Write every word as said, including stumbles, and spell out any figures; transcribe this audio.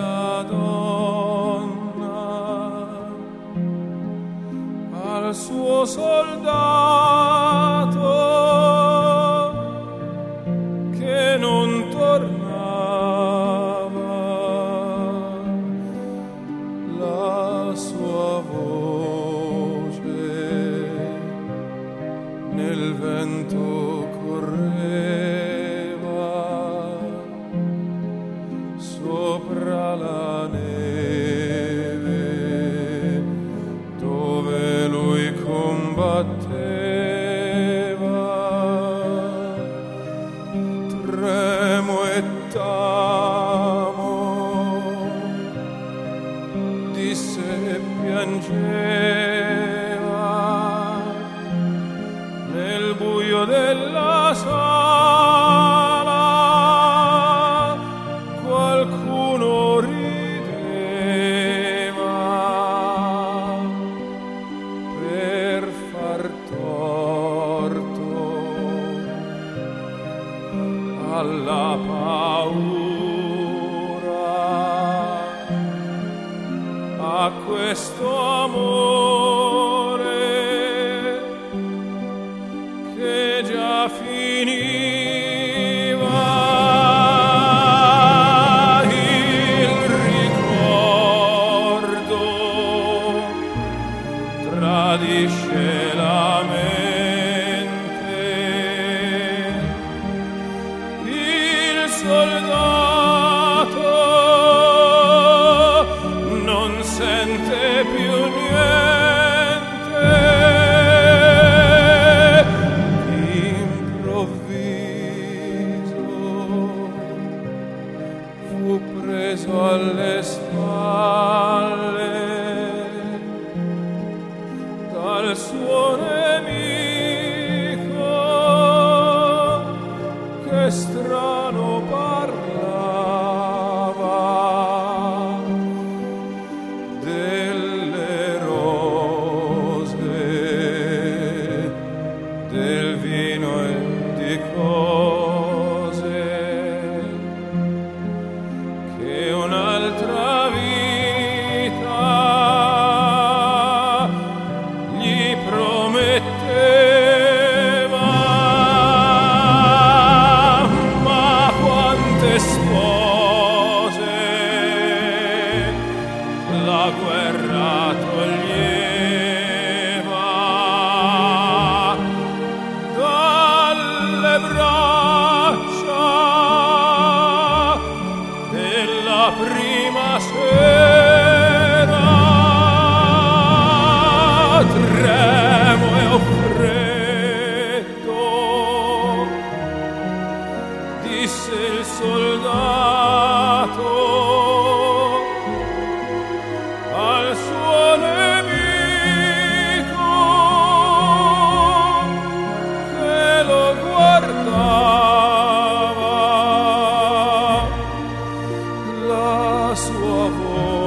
bella donna al suo soldato che non tornava, la sua voce nel vento correva sopra la neve dove lui combatteva. Tremo e tamo, disse e piangeva nel buio della sala. Qualcuno rideva per far torto alla paura, a questo amore che già finiva. Il ricordo tradisce la mente, il soldato non sente più niente. D'improvviso fu preso alle spalle dal suo nemico che strano parlava delle rose, del vino e di cose che un'altra vita gli prometteva. Ma quante spose la guerra toglieva dalle braccia della prima sera. Tremo e ho freddo, disse il soldato al suo nemico che lo guardava. La sua voce